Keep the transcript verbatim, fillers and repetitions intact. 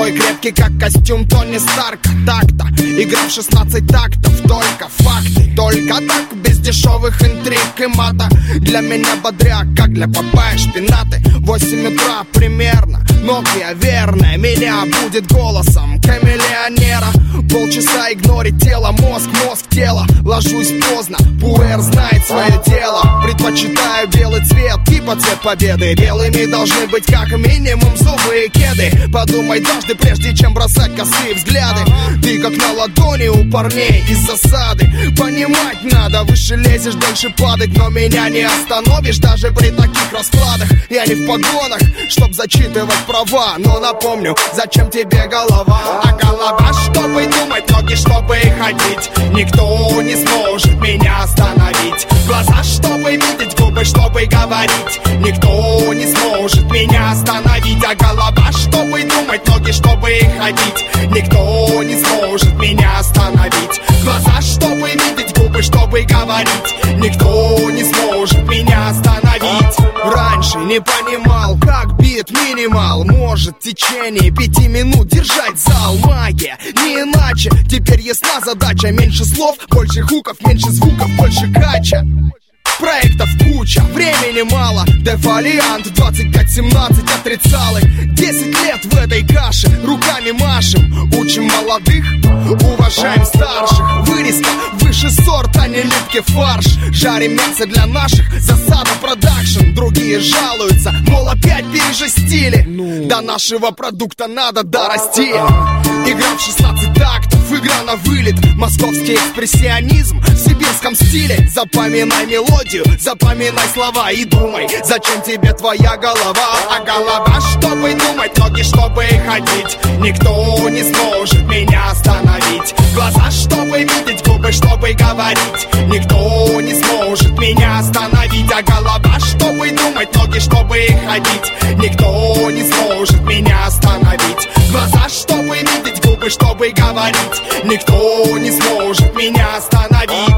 Твой крепкий, как костюм Тони Старка. Так-то, игра в шестнадцать тактов. Только факты, только так, без дешевых интриг и мата. Для меня бодряк, как для Папайи шпинаты. Восемь утра примерно, Nokia верная меня будет голосом камелеонера. Полчаса игнорить тело, мозг, мозг, тело. Ложусь поздно, пуэр знает свое дело. Предпочитаю белый цвет, типа цвет победы. Белыми должны быть как минимум зубы и кеды. Подумай дважды, прежде чем бросать косые взгляды. Ты как на ладони у парней из засады. Понимать надо, выше лезешь, дальше падать. Но меня не остановишь даже при таких раскладах. Я не в погонах, чтоб зачитывать права. Но напомню, зачем тебе голова? А голова, чтобы думать, ноги, чтобы ходить. Никто не сможет меня остановить. Глаза, чтобы видеть, губы, чтобы говорить. Никто не сможет меня остановить. А голова, чтобы думать, ноги, чтобы ходить. Никто не сможет меня остановить. Глаза, чтобы видеть, губы, чтобы говорить. Никто не сможет меня остановить. Раньше не понимал, как бит минимал может в течение пяти минут держать зал. Магия, не иначе. Теперь ясна задача. Меньше слов, больше хуков, меньше звуков, больше кача. Проектов куча, времени мало. Дефолиант двадцать пять семнадцать отрицалы. Десять лет в этой каше, руками машем. Учим молодых, уважаем старших. Вырезка выше сорт, а не липкий фарш. Жарим мясо для наших, засада продакшн. Другие жалуются, мол опять пережестили. ну. До нашего продукта надо дорасти. Игра в шестнадцать тактов, игра на вылет. Московский экспрессионизм в сибирском стиле. Запоминай мелодию, запоминай слова и думай, зачем тебе твоя голова? А голова, чтобы думать, ноги, чтобы ходить. Никто не сможет меня остановить. Глаза, чтобы видеть, губы, чтобы говорить. Никто не сможет меня остановить. А голова, чтобы думать, ноги, чтобы ходить. Никто не сможет меня остановить. Глаза, чтобы видеть, губы, чтобы говорить. Никто не сможет меня остановить.